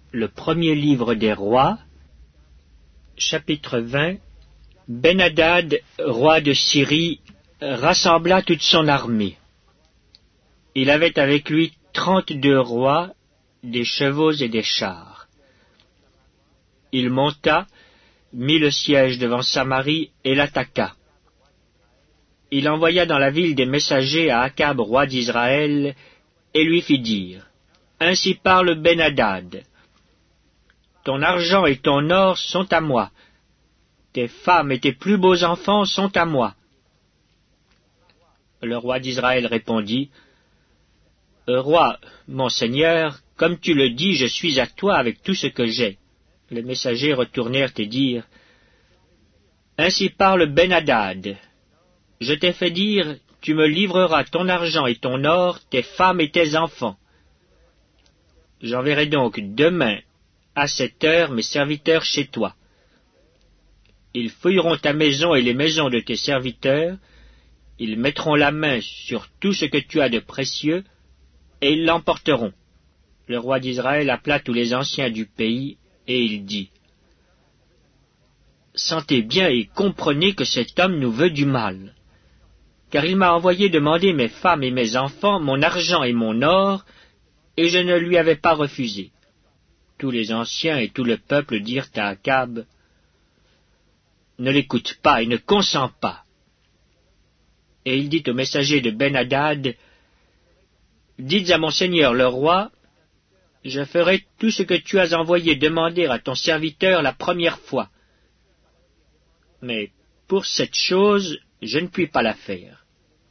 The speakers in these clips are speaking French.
Le premier livre des rois, chapitre 20. Ben-Hadad, roi de Syrie, rassembla toute son armée. Il avait avec lui 32 rois, des chevaux et des chars. Il monta, mit le siège devant Samarie et l'attaqua. Il envoya dans la ville des messagers à Akab, roi d'Israël, et lui fit dire: Ainsi parle Ben-Hadad. Ton argent et ton or sont à moi. Tes femmes et tes plus beaux enfants sont à moi. Le roi d'Israël répondit: Roi, mon seigneur, comme tu le dis, je suis à toi avec tout ce que j'ai. Les messagers retournèrent et dirent: Ainsi parle Ben-Hadad. Je t'ai fait dire, tu me livreras ton argent et ton or, tes femmes et tes enfants. J'enverrai donc demain à cette heure mes serviteurs chez toi. Ils fouilleront ta maison et les maisons de tes serviteurs, ils mettront la main sur tout ce que tu as de précieux, et ils l'emporteront. Le roi d'Israël appela tous les anciens du pays, et il dit: Sentez bien et comprenez que cet homme nous veut du mal, car il m'a envoyé demander mes femmes et mes enfants, mon argent et mon or, et je ne lui avais pas refusé. Tous les anciens et tout le peuple dirent à Akab: Ne l'écoute pas et ne consens pas. Et il dit au messager de Ben-Hadad: Dites à mon seigneur le roi, je ferai tout ce que tu as envoyé demander à ton serviteur la première fois. Mais pour cette chose, je ne puis pas la faire.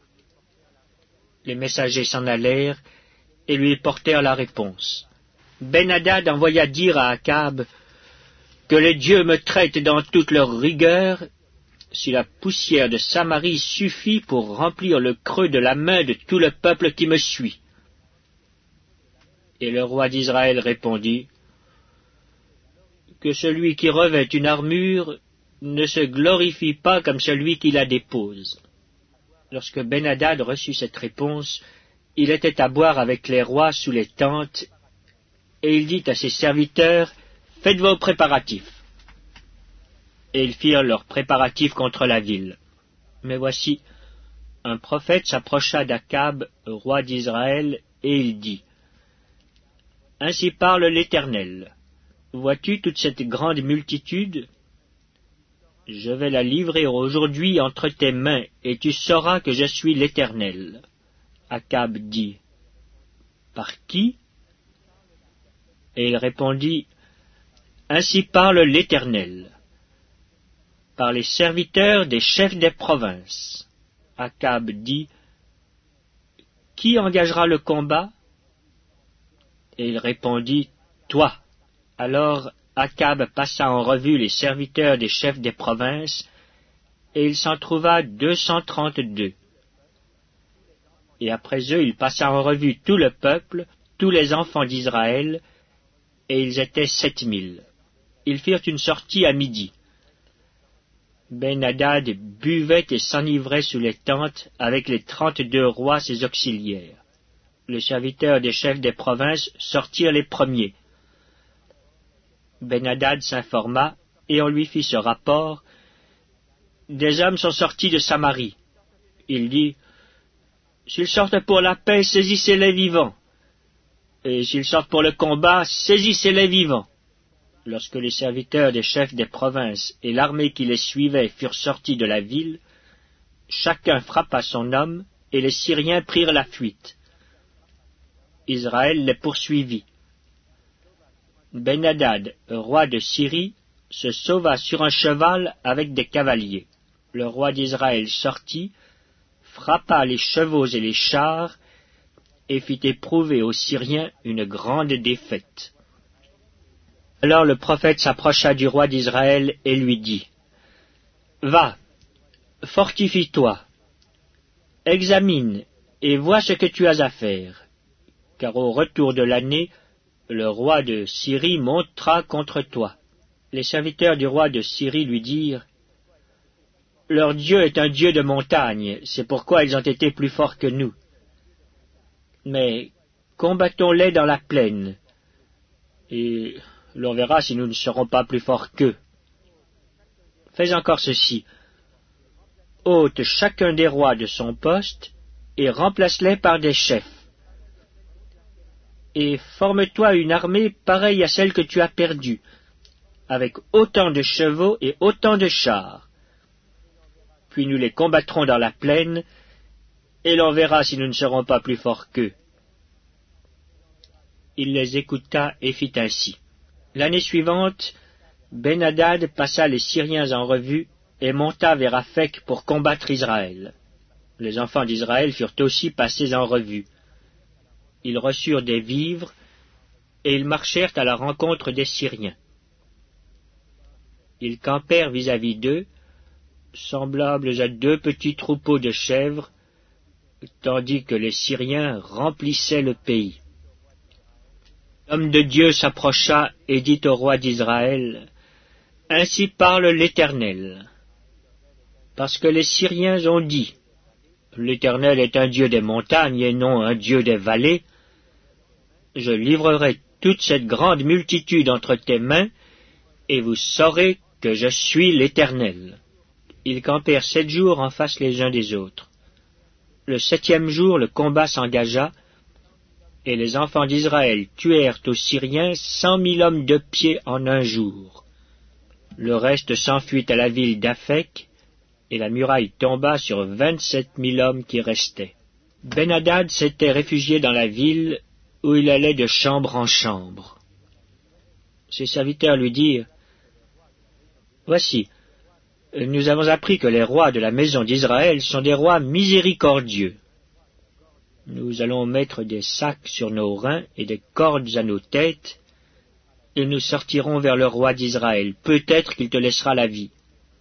Les messagers s'en allèrent et lui portèrent la réponse. Ben-Hadad envoya dire à Akab: Que les dieux me traitent dans toute leur rigueur, si la poussière de Samarie suffit pour remplir le creux de la main de tout le peuple qui me suit. Et le roi d'Israël répondit: Que celui qui revêt une armure ne se glorifie pas comme celui qui la dépose. Lorsque Ben-Hadad reçut cette réponse, il était à boire avec les rois sous les tentes, et il dit à ses serviteurs: Faites vos préparatifs. Et ils firent leurs préparatifs contre la ville. Mais voici, un prophète s'approcha d'Akab, roi d'Israël, et il dit: Ainsi parle l'Éternel. Vois-tu toute cette grande multitude? Je vais la livrer aujourd'hui entre tes mains, et tu sauras que je suis l'Éternel. Akab dit: Par qui? Et il répondit: Ainsi parle l'Éternel. Par les serviteurs des chefs des provinces. Akab dit: Qui engagera le combat? Et il répondit: Toi. Alors Akab passa en revue les serviteurs des chefs des provinces, et il s'en trouva 232. Et après eux, il passa en revue tout le peuple, tous les enfants d'Israël, et ils étaient 7000. Ils firent une sortie à midi. Ben-Hadad buvait et s'enivrait sous les tentes avec les 32 rois ses auxiliaires. Les serviteurs des chefs des provinces sortirent les premiers. Ben-Hadad s'informa, et on lui fit ce rapport: Des hommes sont sortis de Samarie. Il dit: S'ils sortent pour la paix, saisissez-les vivants. Et s'ils sortent pour le combat, saisissez-les vivants. Lorsque les serviteurs des chefs des provinces et l'armée qui les suivait furent sortis de la ville, chacun frappa son homme, et les Syriens prirent la fuite. Israël les poursuivit. Ben-Hadad, roi de Syrie, se sauva sur un cheval avec des cavaliers. Le roi d'Israël sortit, frappa les chevaux et les chars, et fit éprouver aux Syriens une grande défaite. Alors le prophète s'approcha du roi d'Israël et lui dit: Va, fortifie-toi, examine et vois ce que tu as à faire, car au retour de l'année, le roi de Syrie montera contre toi. Les serviteurs du roi de Syrie lui dirent: Leur Dieu est un Dieu de montagne, c'est pourquoi ils ont été plus forts que nous. Mais combattons-les dans la plaine. et l'on verra si nous ne serons pas plus forts qu'eux. Fais encore ceci. Ôte chacun des rois de son poste, et remplace-les par des chefs. Et forme-toi une armée pareille à celle que tu as perdue, avec autant de chevaux et autant de chars. Puis nous les combattrons dans la plaine, et l'on verra si nous ne serons pas plus forts qu'eux. Il les écouta et fit ainsi. L'année suivante, Ben-Hadad passa les Syriens en revue et monta vers Aphek pour combattre Israël. Les enfants d'Israël furent aussi passés en revue. Ils reçurent des vivres, et ils marchèrent à la rencontre des Syriens. Ils campèrent vis-à-vis d'eux, semblables à deux petits troupeaux de chèvres, tandis que les Syriens remplissaient le pays. L'homme de Dieu s'approcha et dit au roi d'Israël, « Ainsi parle l'Éternel, parce que les Syriens ont dit, « L'Éternel est un Dieu des montagnes et non un Dieu des vallées. Je livrerai toute cette grande multitude entre tes mains, et vous saurez que je suis l'Éternel. » Ils campèrent 7 jours en face les uns des autres. Le 7e jour, le combat s'engagea, et les enfants d'Israël tuèrent aux Syriens 100 000 hommes de pied en un jour. Le reste s'enfuit à la ville d'Aphek, et la muraille tomba sur 27 000 hommes qui restaient. Ben-Hadad s'était réfugié dans la ville, où il allait de chambre en chambre. Ses serviteurs lui dirent, « Voici, nous avons appris que les rois de la maison d'Israël sont des rois miséricordieux. Nous allons mettre des sacs sur nos reins et des cordes à nos têtes, et nous sortirons vers le roi d'Israël. Peut-être qu'il te laissera la vie. »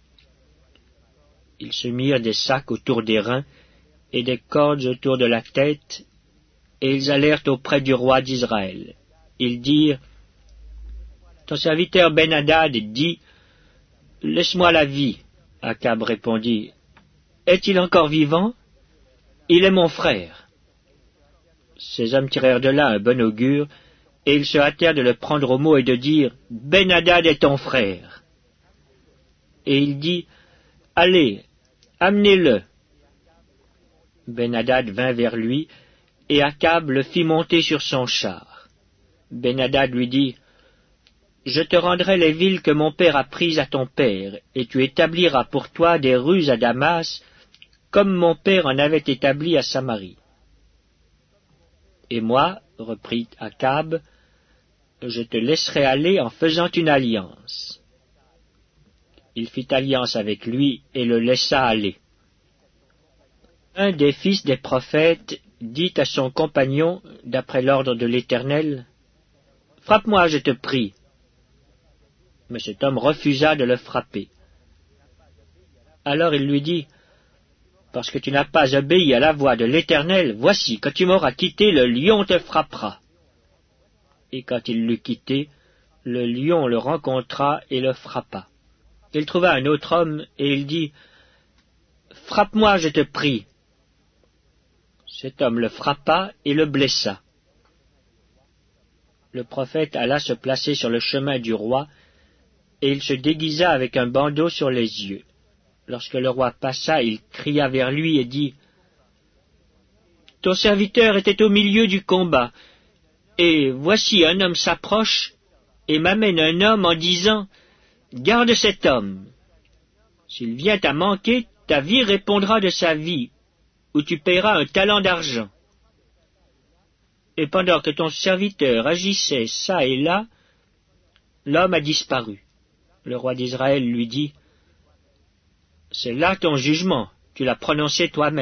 Ils se mirent des sacs autour des reins et des cordes autour de la tête, et ils allèrent auprès du roi d'Israël. Ils dirent, « Ton serviteur Ben-Hadad dit, « Laisse-moi la vie. » Akab répondit, « Est-il encore vivant? Il est mon frère. » Ces hommes tirèrent de là un bon augure, et ils se hâtèrent de le prendre au mot et de dire, « Ben-Hadad est ton frère. » Et il dit, « Allez, amenez-le. » Ben-Hadad vint vers lui, et Akab le fit monter sur son char. Ben-Hadad lui dit, « Je te rendrai les villes que mon père a prises à ton père, et tu établiras pour toi des rues à Damas, comme mon père en avait établi à Samarie. » Et moi, reprit Akab, je te laisserai aller en faisant une alliance. Il fit alliance avec lui et le laissa aller. Un des fils des prophètes dit à son compagnon, d'après l'ordre de l'Éternel, « Frappe-moi, je te prie. » Mais cet homme refusa de le frapper. Alors il lui dit, « Parce que tu n'as pas obéi à la voix de l'Éternel, voici, quand tu m'auras quitté, le lion te frappera. » Et quand il l'eut quitté, le lion le rencontra et le frappa. Il trouva un autre homme, et il dit, « Frappe-moi, je te prie. » Cet homme le frappa et le blessa. Le prophète alla se placer sur le chemin du roi, et il se déguisa avec un bandeau sur les yeux. Lorsque le roi passa, il cria vers lui et dit, « Ton serviteur était au milieu du combat, et voici un homme s'approche et m'amène un homme en disant, « Garde cet homme. S'il vient à manquer, ta vie répondra de sa vie, ou tu paieras un talent d'argent. » Et pendant que ton serviteur agissait çà et là, l'homme a disparu. Le roi d'Israël lui dit, « C'est là ton jugement, tu l'as prononcé toi-même. »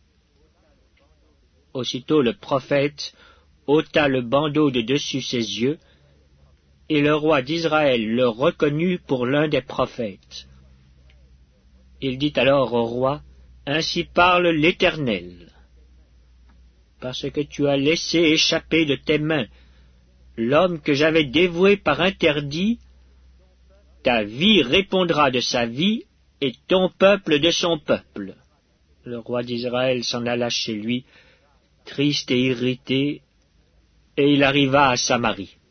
Aussitôt le prophète ôta le bandeau de dessus ses yeux, et le roi d'Israël le reconnut pour l'un des prophètes. Il dit alors au roi, « Ainsi parle l'Éternel, parce que tu as laissé échapper de tes mains l'homme que j'avais dévoué par interdit, ta vie répondra de sa vie, et ton peuple de son peuple. » Le roi d'Israël s'en alla chez lui, triste et irrité, et il arriva à Samarie.